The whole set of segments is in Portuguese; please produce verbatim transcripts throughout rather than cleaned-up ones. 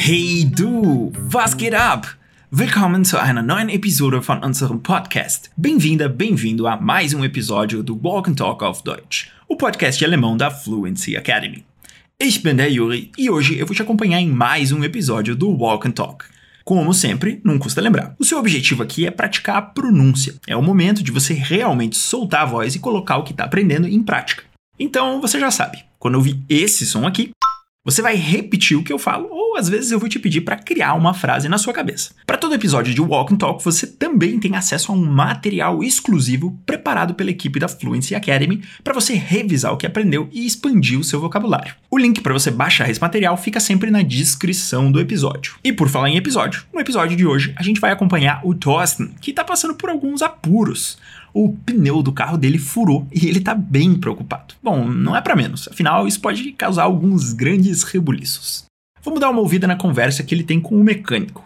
Hey du, was geht ab? Willkommen zu einer neuen Episode von unserem Podcast. Bem-vinda, bem-vindo a mais um episódio do Walk and Talk auf Deutsch, o podcast de alemão da Fluency Academy. Ich bin der Yuri e hoje eu vou te acompanhar em mais um episódio do Walk and Talk. Como sempre, não custa lembrar, o seu objetivo aqui é praticar a pronúncia. É o momento de você realmente soltar a voz e colocar o que está aprendendo em prática. Então você já sabe, quando eu ouvir esse som aqui, você vai repetir o que eu falo, ou às vezes eu vou te pedir para criar uma frase na sua cabeça. Para todo episódio de Walk and Talk, você também tem acesso a um material exclusivo preparado pela equipe da Fluency Academy para você revisar o que aprendeu e expandir o seu vocabulário. O link para você baixar esse material fica sempre na descrição do episódio. E por falar em episódio, no episódio de hoje a gente vai acompanhar o Thorsten, que está passando por alguns apuros. O pneu do carro dele furou e ele tá bem preocupado. Bom, não é pra menos, afinal isso pode causar alguns grandes rebuliços. Vamos dar uma ouvida na conversa que ele tem com o mecânico.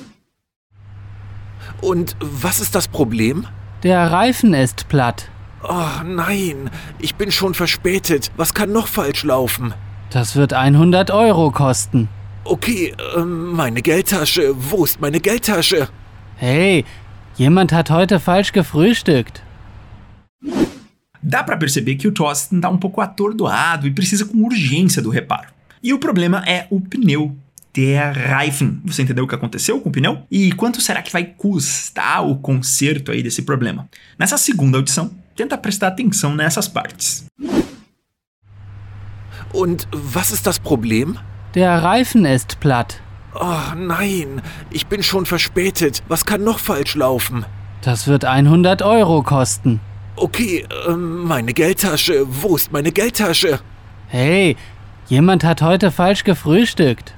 Und was ist das Problem? Der Reifen ist platt. Oh nein, ich bin schon verspätet. Was kann noch falsch laufen? Das wird hundert Euro kosten. Okay, äh, meine Geldtasche. Wo ist meine Geldtasche? Hey, jemand hat heute falsch gefrühstückt. Dá pra perceber que o Thorsten tá um pouco atordoado e precisa com urgência do reparo. E o problema é o pneu, der Reifen. Você entendeu o que aconteceu com o pneu? E quanto será que vai custar o conserto aí desse problema? Nessa segunda audição, tenta prestar atenção nessas partes. Und was ist das Problem? Der Reifen ist platt. Oh nein, ich bin schon verspätet. Was kann noch falsch laufen? Das wird hundert Euro kosten. Okay, äh, meine Geldtasche. Wo ist meine Geldtasche? Hey, jemand hat heute falsch gefrühstückt.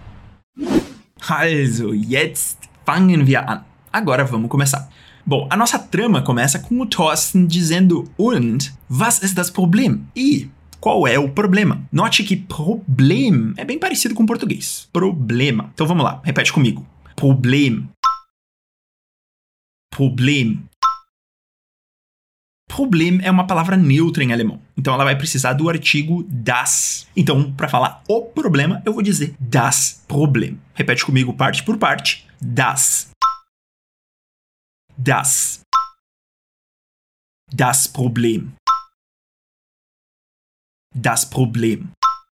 Also, jetzt fangen wir an. Agora vamos começar. Bom, a nossa trama começa com o Thorsten dizendo und was ist das Problem? E qual é o problema? Note que problem é bem parecido com o português. Problema. Então vamos lá, repete comigo. Problem. Problem. Problem é uma palavra neutra em alemão. Então ela vai precisar do artigo das. Então, para falar o problema, eu vou dizer das Problem. Repete comigo parte por parte. Das. Das. Das Problem. Das Problem.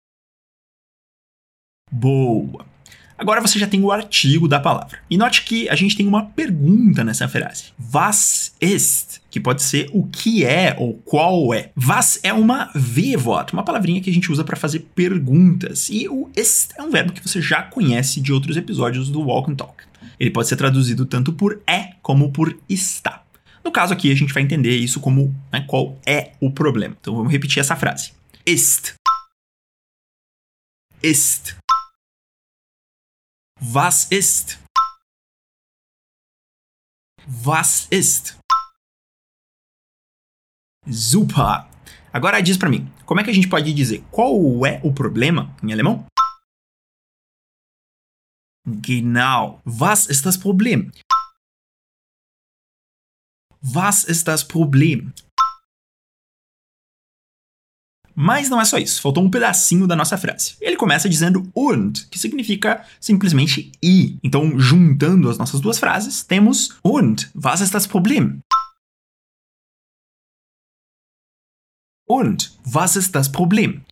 Boa! Agora você já tem o artigo da palavra. E note que a gente tem uma pergunta nessa frase. Was ist? Que pode ser o que é ou qual é. Was é uma V-Wort, uma palavrinha que a gente usa para fazer perguntas. E o ist é um verbo que você já conhece de outros episódios do Walk and Talk. Ele pode ser traduzido tanto por é como por está. No caso aqui, a gente vai entender isso como, né, qual é o problema. Então vamos repetir essa frase. Ist. Ist. Was ist? Was ist? Super! Agora diz pra mim, como é que a gente pode dizer qual é o problema em alemão? Genau. Was ist das Problem? Was ist das Problem? Mas não é só isso, faltou um pedacinho da nossa frase. Ele começa dizendo und, que significa simplesmente e. Então, juntando as nossas duas frases, temos und, was ist das Problem? Und, was ist das Problem?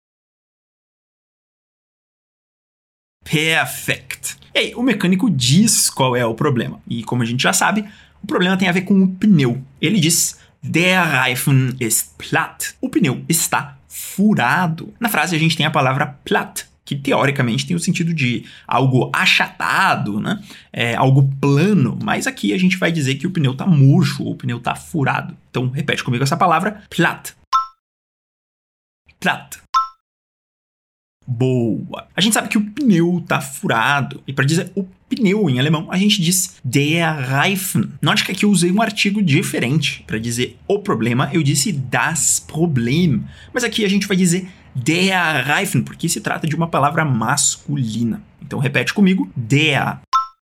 Perfect. E aí, o mecânico diz qual é o problema. E como a gente já sabe, o problema tem a ver com o pneu. Ele diz der Reifen ist platt. O pneu está furado. Na frase a gente tem a palavra platt, que teoricamente tem o sentido de algo achatado, né? É, algo plano, mas aqui a gente vai dizer que o pneu está murcho, ou o pneu está furado. Então repete comigo essa palavra, platt. Platt. Boa! A gente sabe que o pneu está furado. E para dizer o pneu em alemão, a gente diz der Reifen. Note que aqui eu usei um artigo diferente. Para dizer o problema, eu disse das Problem. Mas aqui a gente vai dizer der Reifen, porque se trata de uma palavra masculina. Então repete comigo. Der.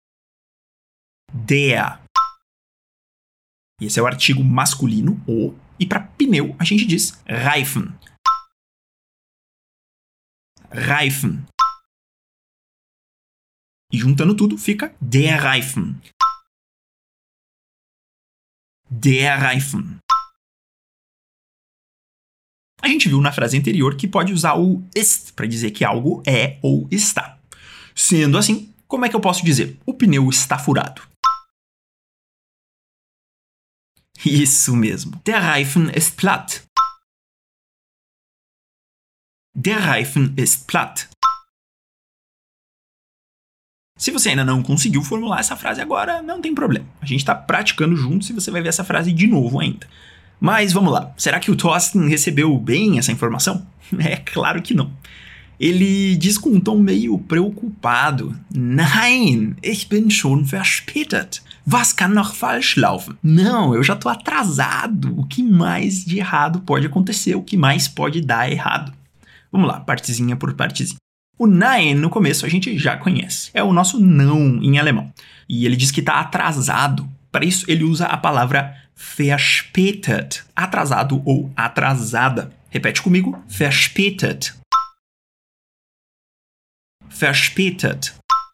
Der. Esse é o artigo masculino, o. E para pneu, a gente diz Reifen. Reifen. E juntando tudo fica der Reifen. Der Reifen. A gente viu na frase anterior que pode usar o ist para dizer que algo é ou está. Sendo assim, como é que eu posso dizer? O pneu está furado. Isso mesmo. Der Reifen ist platt. Der Reifen ist platt. Se você ainda não conseguiu formular essa frase agora, não tem problema. A gente está praticando juntos e você vai ver essa frase de novo ainda. Mas vamos lá. Será que o Thorsten recebeu bem essa informação? É claro que não. Ele diz com um tom meio preocupado. Nein, ich bin schon verspätet. Was kann noch falsch laufen? Não, eu já tô atrasado. O que mais de errado pode acontecer? O que mais pode dar errado? Vamos lá, partezinha por partezinha. O Nein, no começo, a gente já conhece. É o nosso não em alemão. E ele diz que está atrasado. Para isso, ele usa a palavra verspätet. Atrasado ou atrasada. Repete comigo. Verspätet. Verspätet.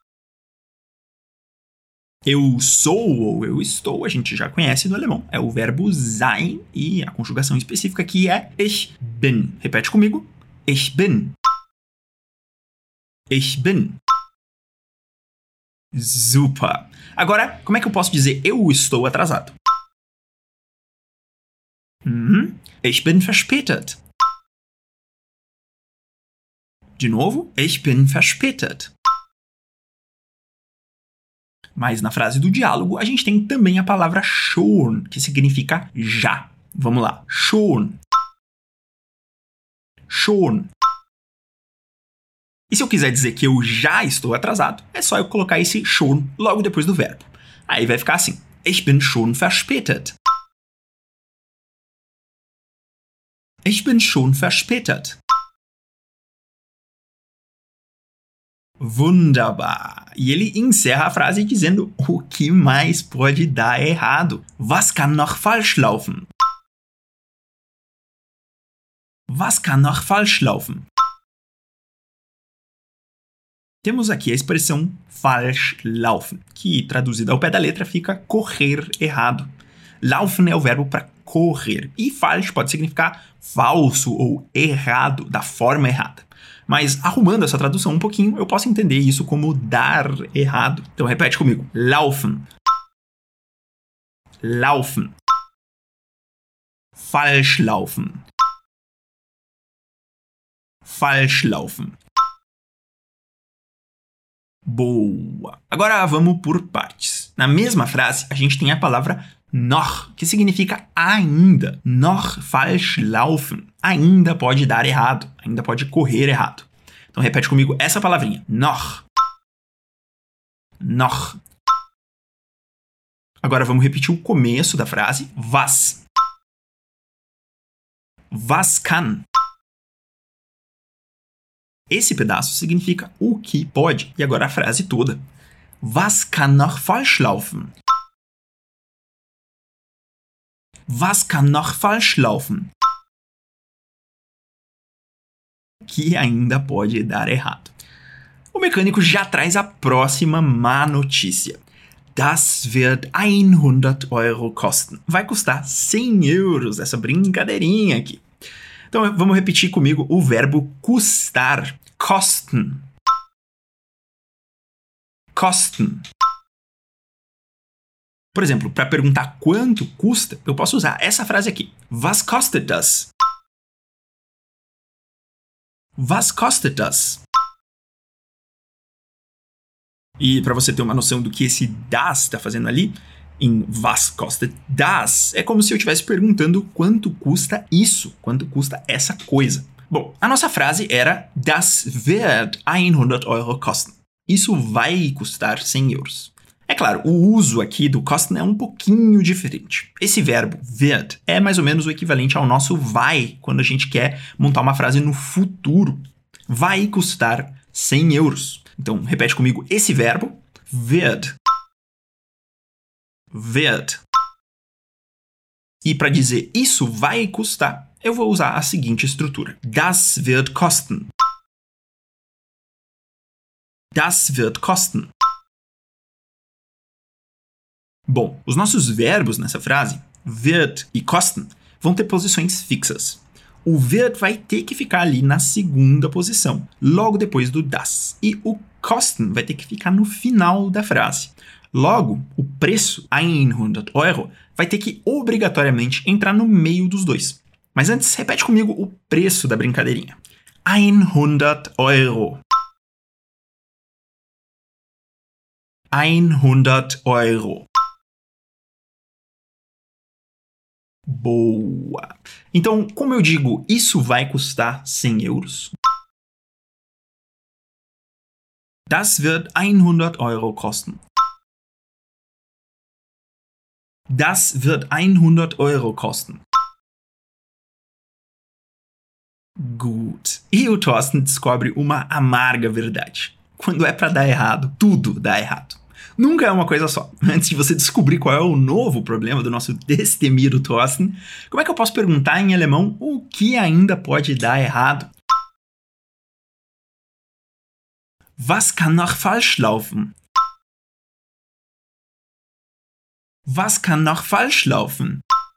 Eu sou ou eu estou, a gente já conhece no alemão. É o verbo sein e a conjugação específica aqui é ich bin. Repete comigo. Ich bin. Ich bin. Super. Agora, como é que eu posso dizer eu estou atrasado? Uhum. Ich bin verspätet. De novo, ich bin verspätet. Mas na frase do diálogo, a gente tem também a palavra schon, que significa já. Vamos lá. Schon. Schon. E se eu quiser dizer que eu já estou atrasado, é só eu colocar esse schon logo depois do verbo. Aí vai ficar assim. Ich bin schon verspätet. Ich bin schon verspätet. Wunderbar. E ele encerra a frase dizendo o que mais pode dar errado. Was kann noch falsch laufen? Was kann noch falsch laufen? Temos aqui a expressão falsch laufen, que traduzida ao pé da letra fica correr errado. Laufen é o verbo para correr, e falsch pode significar falso ou errado, da forma errada. Mas arrumando essa tradução um pouquinho, eu posso entender isso como dar errado. Então repete comigo. Laufen. Laufen. Falsch laufen. Falsch laufen. Boa! Agora vamos por partes. Na mesma frase, a gente tem a palavra noch, que significa ainda. Noch falsch laufen. Ainda pode dar errado. Ainda pode correr errado. Então repete comigo essa palavrinha. Noch. Noch. Agora vamos repetir o começo da frase. Was. Was kann. Esse pedaço significa o que pode. E agora a frase toda. Was kann noch falsch laufen? Was kann noch falsch laufen? Que ainda pode dar errado. O mecânico já traz a próxima má notícia. Das wird hundert Euro kosten. Vai custar cem euros essa brincadeirinha aqui. Então vamos repetir comigo o verbo custar. Kosten. Kosten. Por exemplo, para perguntar quanto custa, eu posso usar essa frase aqui. Was kostet das? Was kostet das? E para você ter uma noção do que esse das está fazendo ali, em was kostet das, é como se eu estivesse perguntando quanto custa isso, quanto custa essa coisa. Bom, a nossa frase era Das wird hundert Euro kosten. Isso vai custar cem euros. É claro, o uso aqui do kosten é um pouquinho diferente. Esse verbo wird é mais ou menos o equivalente ao nosso vai, quando a gente quer montar uma frase no futuro. Vai custar cem euros. Então, repete comigo esse verbo. Wird. Wird. E para dizer isso vai custar, eu vou usar a seguinte estrutura. Das wird kosten. Das wird kosten. Bom, os nossos verbos nessa frase, wird e kosten, vão ter posições fixas. O wird vai ter que ficar ali na segunda posição, logo depois do das. E o kosten vai ter que ficar no final da frase. Logo, o preço, hundert Euro, vai ter que obrigatoriamente entrar no meio dos dois. Mas antes, repete comigo o preço da brincadeirinha. hundert Euro. hundert Euro. Boa! Então, como eu digo, isso vai custar cem euros? Das wird hundert Euro kosten. Das wird hundert Euro kosten. Gut. E o Thorsten descobre uma amarga verdade. Quando é pra dar errado, tudo dá errado. Nunca é uma coisa só. Antes de você descobrir qual é o novo problema do nosso destemido Thorsten, como é que eu posso perguntar em alemão o que ainda pode dar errado? Was kann noch falsch laufen? Was kann noch falsch laufen?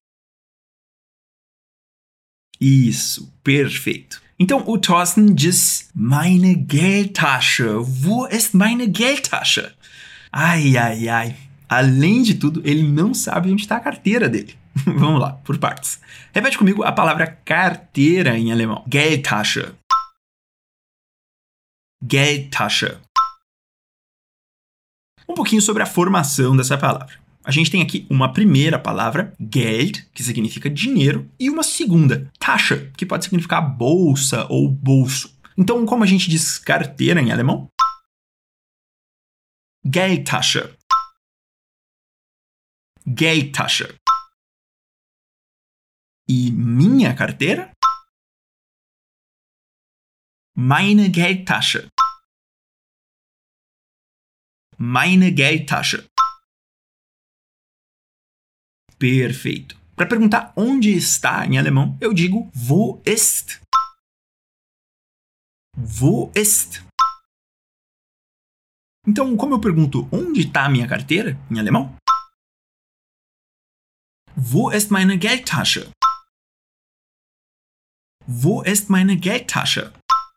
Isso, perfeito. Então o Thorsten diz: Meine Geldtasche. Wo ist meine Geldtasche? Ai, ai, ai. Além de tudo, ele não sabe onde está a carteira dele. Vamos lá, por partes. Repete comigo a palavra carteira em alemão. Geldtasche. Geldtasche. Um pouquinho sobre a formação dessa palavra. A gente tem aqui uma primeira palavra, Geld, que significa dinheiro, e uma segunda, Tasche, que pode significar bolsa ou bolso. Então, como a gente diz carteira em alemão? Geldtasche. Geldtasche. E minha carteira? Meine Geldtasche. Meine Geldtasche. Perfeito. Para perguntar onde está em alemão, eu digo wo ist. Wo ist. Então, como eu pergunto onde está a minha carteira em alemão? Wo ist meine Geldtasche? Wo ist meine Geldtasche?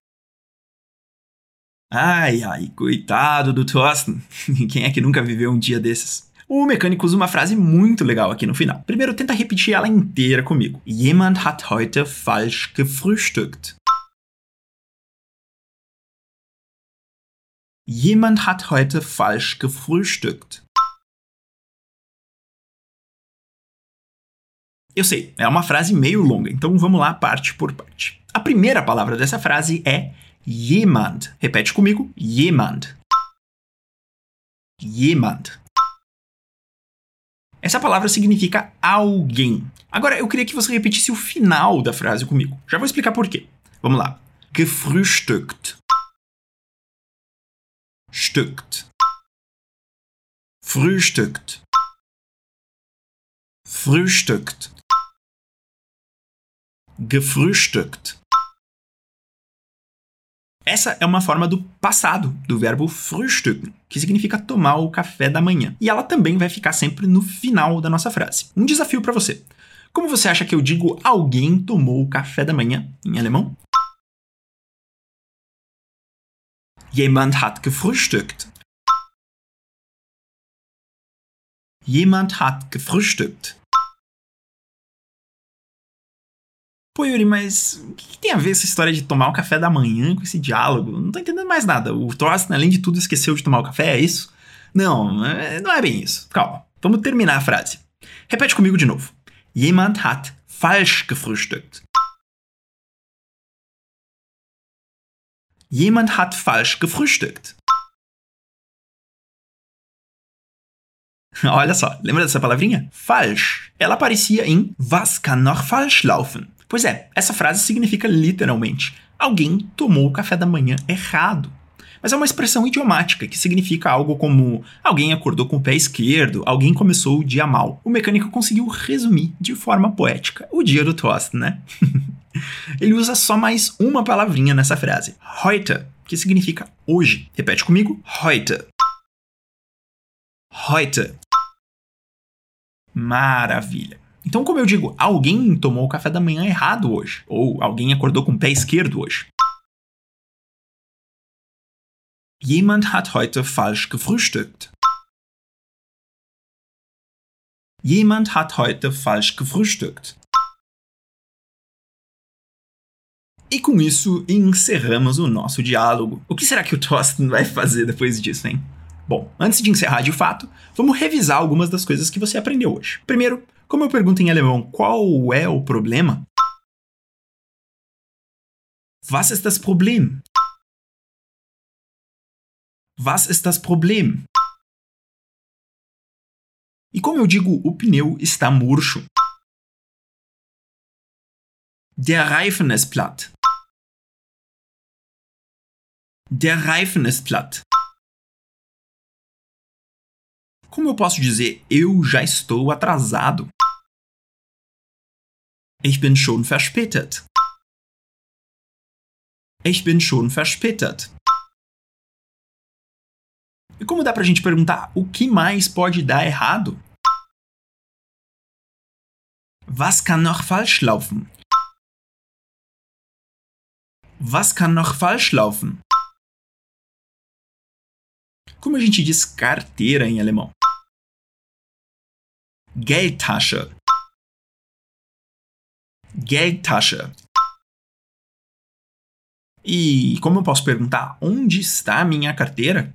Ai, ai, coitado do Thorsten. Quem é que nunca viveu um dia desses? O mecânico usa uma frase muito legal aqui no final. Primeiro, tenta repetir ela inteira comigo. Jemand hat heute falsch gefrühstückt. Jemand hat heute falsch gefrühstückt. Eu sei, é uma frase meio longa, então vamos lá parte por parte. A primeira palavra dessa frase é jemand. Repete comigo. Jemand. Jemand. Essa palavra significa alguém. Agora, eu queria que você repetisse o final da frase comigo. Já vou explicar por quê. Vamos lá. Gefrühstückt. Stückt. Frühstückt. Frühstückt. Gefrühstückt. Essa é uma forma do passado do verbo frühstücken, que significa tomar o café da manhã. E ela também vai ficar sempre no final da nossa frase. Um desafio para você. Como você acha que eu digo alguém tomou o café da manhã em alemão? Jemand hat gefrühstückt. Jemand hat gefrühstückt. Pô, Yuri, mas o que tem a ver essa história de tomar o café da manhã com esse diálogo? Não tô entendendo mais nada. O Thorsten, além de tudo, esqueceu de tomar o café, é isso? Não, não é bem isso. Calma, vamos terminar a frase. Repete comigo de novo. Jemand hat falsch gefrühstückt. Jemand hat falsch gefrühstückt. Olha só, lembra dessa palavrinha? Falsch. Ela aparecia em Was kann noch falsch laufen? Pois é, essa frase significa literalmente alguém tomou o café da manhã errado. Mas é uma expressão idiomática que significa algo como alguém acordou com o pé esquerdo, alguém começou o dia mal. O mecânico conseguiu resumir de forma poética o dia do Thorsten, né? Ele usa só mais uma palavrinha nessa frase, heute, que significa hoje. Repete comigo, heute. Heute. Maravilha. Então, como eu digo, alguém tomou o café da manhã errado hoje. Ou alguém acordou com o pé esquerdo hoje. Jemand hat heute falsch gefrühstückt. Jemand hat heute falsch gefrühstückt. E com isso, encerramos o nosso diálogo. O que será que o Thorsten vai fazer depois disso, hein? Bom, antes de encerrar de fato, vamos revisar algumas das coisas que você aprendeu hoje. Primeiro, como eu pergunto em alemão qual é o problema? Was ist das Problem? Was ist das Problem? E como eu digo, o pneu está murcho. Der Reifen ist platt. Der Reifen ist platt. Como eu posso dizer eu já estou atrasado? Ich bin schon verspätet. Ich bin schon verspätet. E como dá pra gente perguntar o que mais pode dar errado? Was kann noch falsch laufen? Was kann noch falsch laufen? Como a gente diz carteira em alemão? Geldtasche. Geldtasche. E como eu posso perguntar onde está a minha carteira?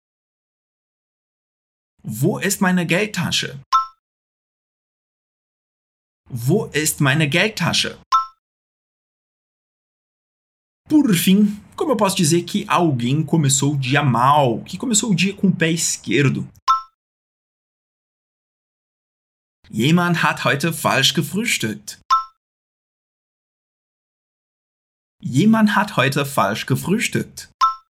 Wo ist meine Geldtasche? Wo ist meine Geldtasche? Por fim, como eu posso dizer que alguém começou o dia mal, que começou o dia com o pé esquerdo? Jemand hat heute falsch gefrühstückt. Jemand hat heute falsch gefrühstückt.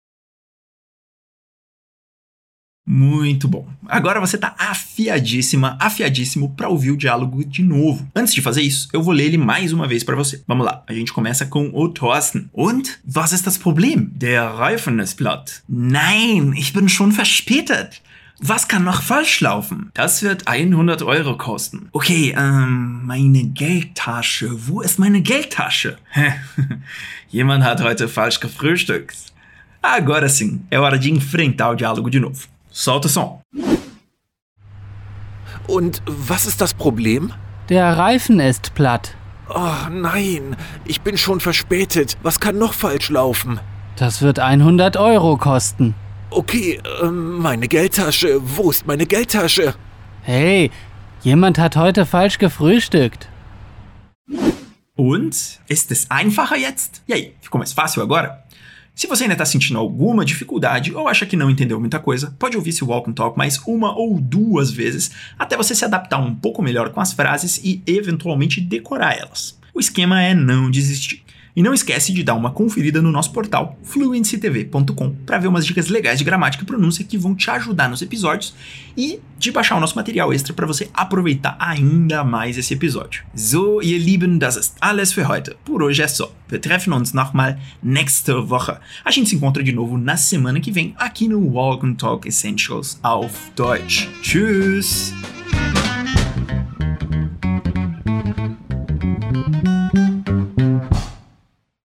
Muito bom. Agora você tá afiadíssima, afiadíssimo para ouvir o diálogo de novo. Antes de fazer isso, eu vou ler ele mais uma vez para você. Vamos lá. A gente começa com o Thorsten. Und? Was ist das Problem? Der Reifen ist platt. Nein, ich bin schon verspätet. Was kann noch falsch laufen? Das wird hundert Euro kosten. Okay, ähm, meine Geldtasche. Wo ist meine Geldtasche? Jemand hat heute falsch gefrühstückt. Agora sim, é hora de enfrentar o diálogo de novo. Solta o som. Und was ist das Problem? Der Reifen ist platt. Oh nein, ich bin schon verspätet. Was kann noch falsch laufen? Das wird hundert Euro kosten. Okay, äh, meine Geldtasche. Wo ist meine Geldtasche? Hey, jemand hat heute falsch gefrühstückt. Und? Ist es einfacher jetzt? E aí, ficou mais fácil agora? Se você ainda está sentindo alguma dificuldade ou acha que não entendeu muita coisa, pode ouvir esse Walk and Talk mais uma ou duas vezes até você se adaptar um pouco melhor com as frases e eventualmente decorar elas. O esquema é não desistir. E não esquece de dar uma conferida no nosso portal fluency t v ponto com para ver umas dicas legais de gramática e pronúncia que vão te ajudar nos episódios e de baixar o nosso material extra para você aproveitar ainda mais esse episódio. So, ihr Lieben, das ist alles für heute. Por hoje é só. Wir treffen uns nochmal nächste Woche. A gente se encontra de novo na semana que vem aqui no Walk and Talk Essentials auf Deutsch. Tschüss!